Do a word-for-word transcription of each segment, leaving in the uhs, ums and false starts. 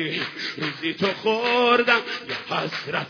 عمری روزی تو خوردم یه حسرت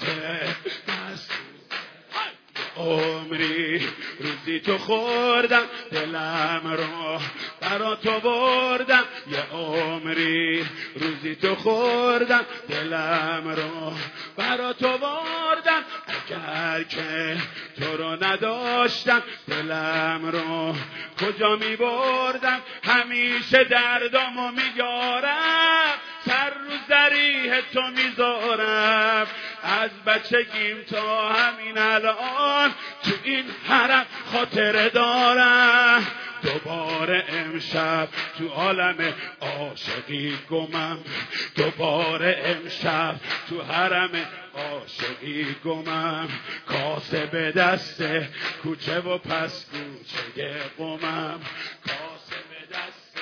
عمری روزی تو خوردم دلم رو برا تو بردم یه عمری روزی تو خوردم دلم رو برا تو بردم اگر که تو رو نداشتم دلم رو کجا می بردم همیشه دردامو میگارم سر رو ذریح تو میذارم از بچگیم تا همین الان تو این حرم خاطره دارم دوباره امشب تو عالم عاشقی گمم دوباره امشب تو حرم عاشقی گمم کاسه به دست کوچه و پس کوچه قمم کاسه به دست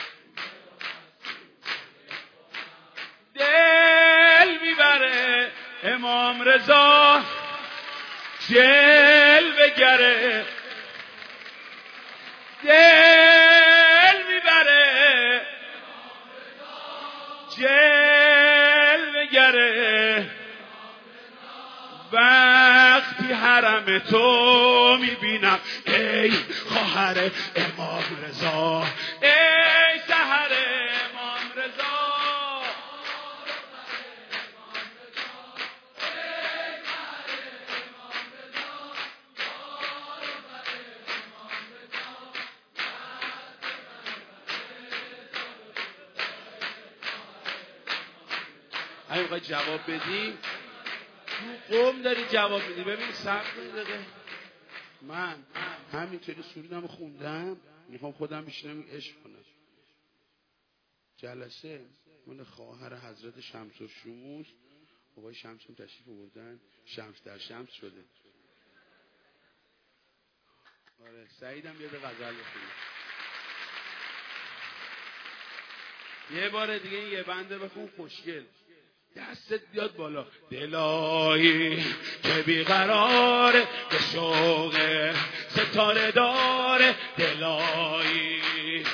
دل میبره امام رضا جلوه گره دل میبره جلوه گره وقتی حرم تو میبینم ای خواهر امام رضا ای سحر امام رضا اگه میخوای جواب بدی تو قوم داری جواب میدی ببین صبر کنید من همینطوری سرودم خوندم میخوام خودم بشینم عشق کنم جلسه من خواهر حضرت شمس و شموس بابای شمس هم تشریف آوردن شمس در شمس شده آره سعیدم یه غزل بخونه یه بار دیگه این یه بنده بخون خوشگل دستت بیاد بالا دلایی که بیقراره به شوق ستاره داره دلایی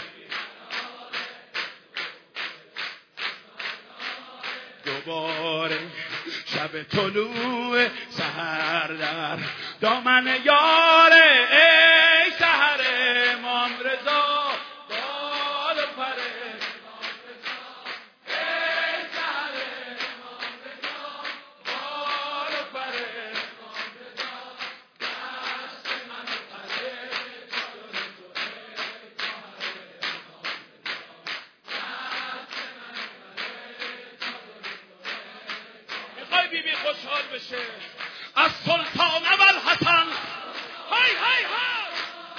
دوباره شب طلوع سحر در دامن یاره ای سحر امام رضا بال و پره بیبی خوشحال بشه از سلطان اول حسن های های های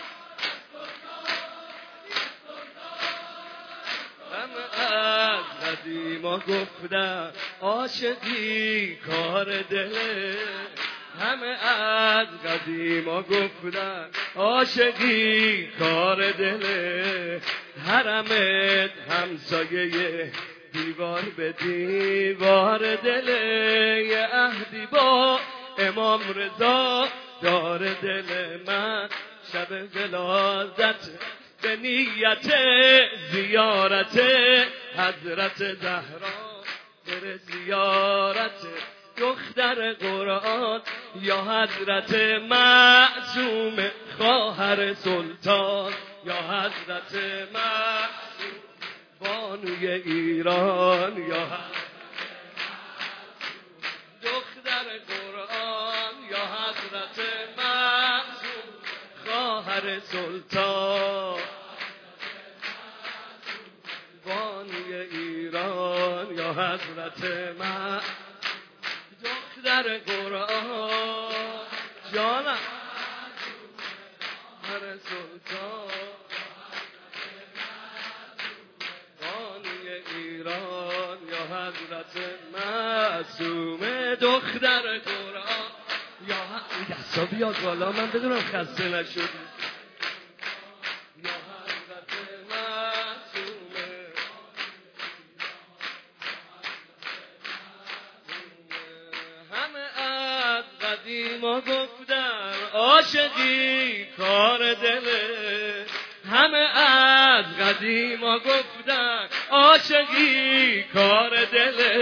همه از قدیما گفتن عاشقی کار دله همه از قدیما گفتن عاشقی کار دله حرمت همسایه دیوار به دیوار دل یه عهدی با امام رضا دار دل من شب ولادت به نیت زیارت حضرت زهرا بر زیارت دختر قرآن یا حضرت معصوم خواهر سلطان یا حضرت معصوم بانوی ایران یا دختر قرآن یا حضرت معصوم خواهر سلطان بانوی ایران یا حضرت معصوم دختر قرآن جانم خواهر سلطان ایران یا حضرت معصوم دختر قرآن یا این دستا بیاد بالا من بدونم خسته نشد یا حضرت معصوم همه از قدیما گفتن عاشقی کار دله همه از قدیما گفتن عاشقی کار دله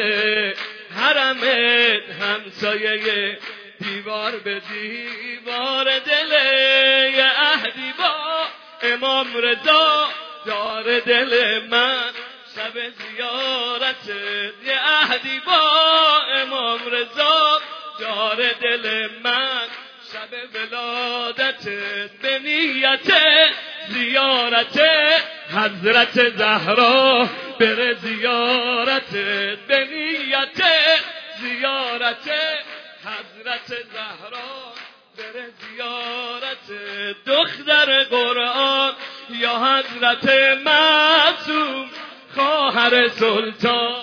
سایه دیوار به دیوار دل یه عهدی با امام رضا داره دل من شب زیارت یه عهدی با امام رضا داره دل من شب ولادت به نیت زیارت حضرت زهرا بره زیارت به نیت زیارت حضرت زهرا بره زیارت دختر قرآن یا حضرت معصوم خواهر سلطان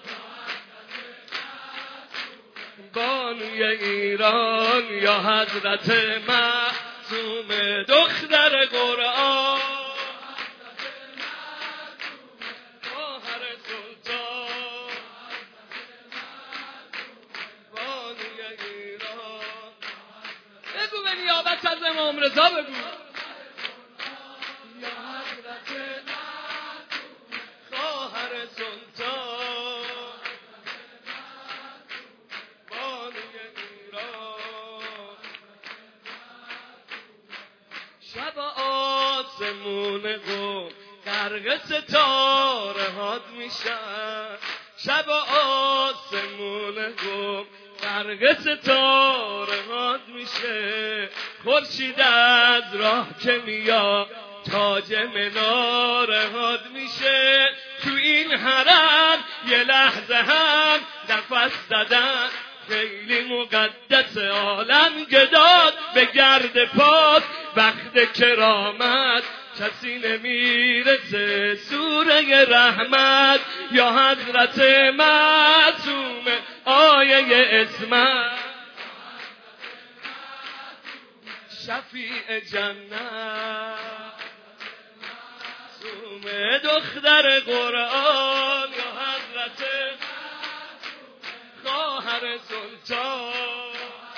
بانوی ایران یا حضرت معصوم دختر قرآن خواهر سلطان بانوی ایران بگو به نیابت از امام رضا بگو یا حضرت معصوم خواهر سلطان شب آسمون قم غرق ستاره هات میشن شب آسمون قم غرق ستاره هات میشه خورشید از راه که میاد تاج مناره هات میشه تو این حرم یه لحظه هم نفس زدن خیلی مقدس عالم گداد به گرد پاک وقت کرامت کسی نمیرسه سوره رحمت یا حضرت معصوم آیه اسمت شفیع جنت معصوم دختر قرآن یا حضرت خواهر سلطان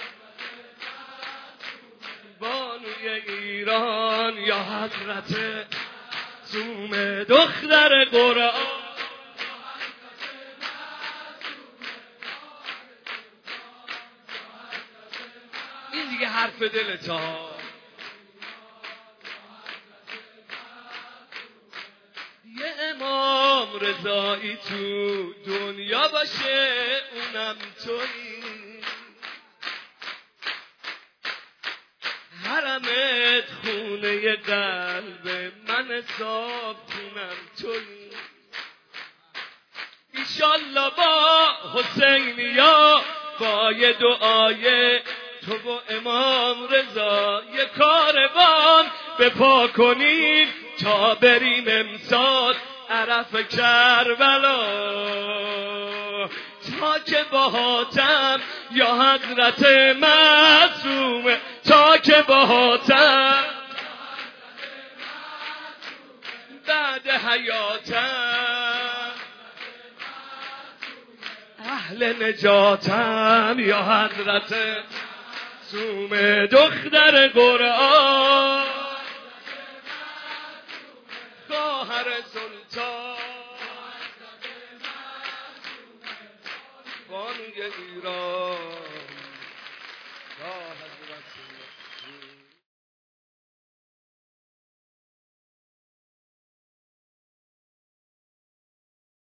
بانوی ایران یا حضرت معصوم دختر قرآن این دیگه حرف دلت ها یه امام رضایی تو دنیا باشه اونم تویی حرمت خونه قلب من صابتونم تویی ایشالله با حسینیا با یه دعای تو و امام رضا یه کاروان بپا کنیم تا بریم امسال عرف کربلا تا که باهاتم یا حضرت معصوم تا که باهاتم بعد حیاتم اهل نجاتم یا حضرت معصوم دختر قرآن خواهر سلطان بانوی ایران